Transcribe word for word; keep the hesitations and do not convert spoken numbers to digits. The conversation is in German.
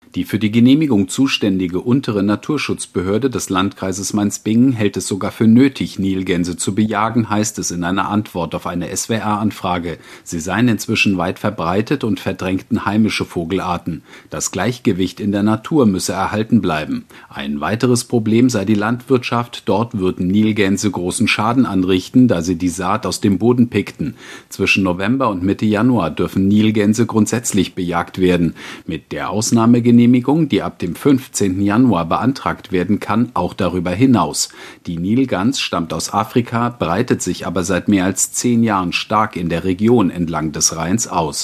Die für die Genehmigung zuständige untere Naturschutzbehörde des Landkreises Mainz-Bingen hält es sogar für nötig, Nilgänse zu bejagen, heißt es in einer Antwort auf eine S W R-Anfrage. Sie seien inzwischen weit verbreitet und verdrängten heimische Vogelarten. Das Gleichgewicht in der Natur müsse erhalten bleiben. Ein weiteres Problem sei die Landwirtschaft. Dort würden Nilgänse großen Schaden anrichten, da sie die Saat aus dem Boden pickten. Zwischen November und Mitte Januar dürfen Nilgänse grundsätzlich bejagt werden. Mit der Ausnahmegenehmigung Genehmigung, die ab dem fünfzehnten Januar beantragt werden kann, auch darüber hinaus. Die Nilgans stammt aus Afrika, breitet sich aber seit mehr als zehn Jahren stark in der Region entlang des Rheins aus.